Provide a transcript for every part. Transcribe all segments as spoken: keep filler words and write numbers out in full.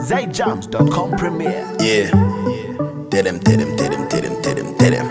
zay jams dot com premiere. Yeah. Tell them, tell them, tell them, tell them, tell them, tell them.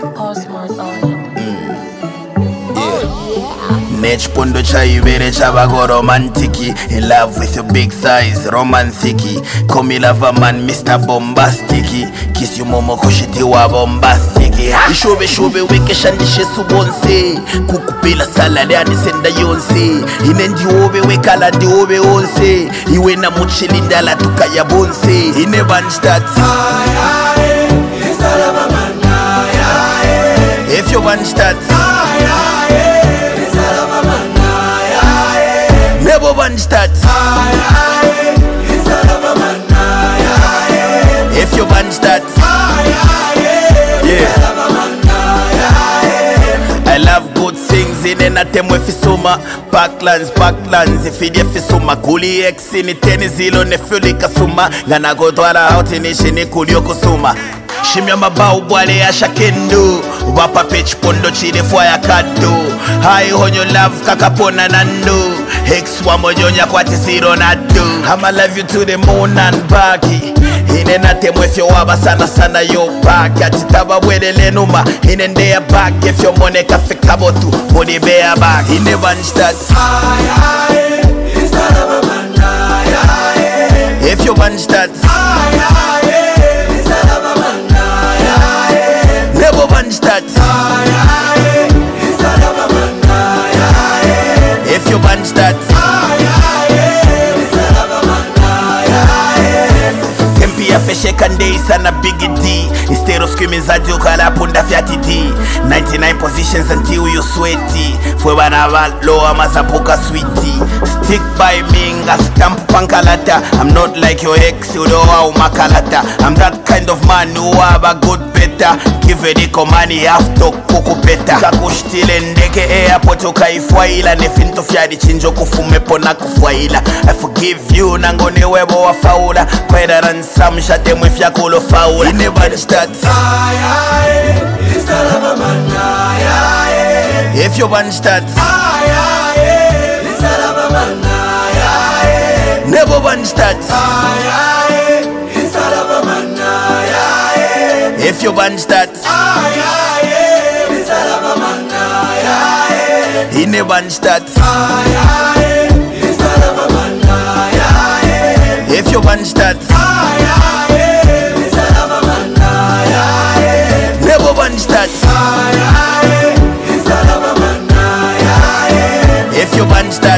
Nech pondo chai vere chavago romantiki. In love with your big thighs, romantiki. Call me lover man, Mister Bombastiki. Kiss you momo koshiti wa bombastiki. Ishobe shobe weke shandishe subonse. Kukupila salade anisenda yonse. Inendi obe wekala di obe onse. Iwe na muchilinda la tukaya bonse. Ine banjtat if you banjtat never banjtat if you banjtat yeah. I love good things in an atem with fisuma. Parklands, parklands, if it is fisuma. Kuli X in the tennis zilo ne fuli kasuma. Gana go twala out in the shini kuli yokusuma. Shimya mabau bwale ya shakendo. Wapa pech pondo chide fwa ya kado. Hai honyo love kakapona nando. Hex wa mojonya kwa tisiro nado. I'ma love you to the moon and baki. Ine natem with your waba sana sana yo back. Atitaba wele lenuma. Ine ndeya back. If your money kafe kabotu. Body bear back. Ine banjtat if you banjtat never banjtat if you banjtat Kempia feshe kande sana big D. Instead of screaming zadi ukala punda fiati D. ninety-nine positions until you sweaty. Fwe banaval loa mazapuka sweetie. Stick by me nga stamp pankalata. I'm not like your ex udoa umakalata. I'm that kind of man who have a good better. Give it the komani after kuku peta. Kakushtile ndeke airport ukaifuaila. Nefinto fiadi chinjo kufume pona kufuaila. I forgive you nangone webo wa faula. Better than some shate mwifya kulo faula. Ine banjtat if you banjtat never banjtat if you banjtat ine banjtat if you banjtat never banjtat if you banjtat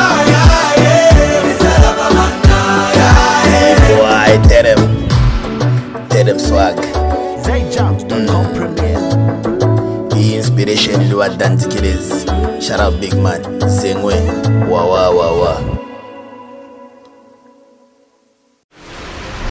boy, tell them, tell them swag. zay jams dot com premiere. The inspiration do what dance killers. Shout out big man, sing way, wah wah wah wah.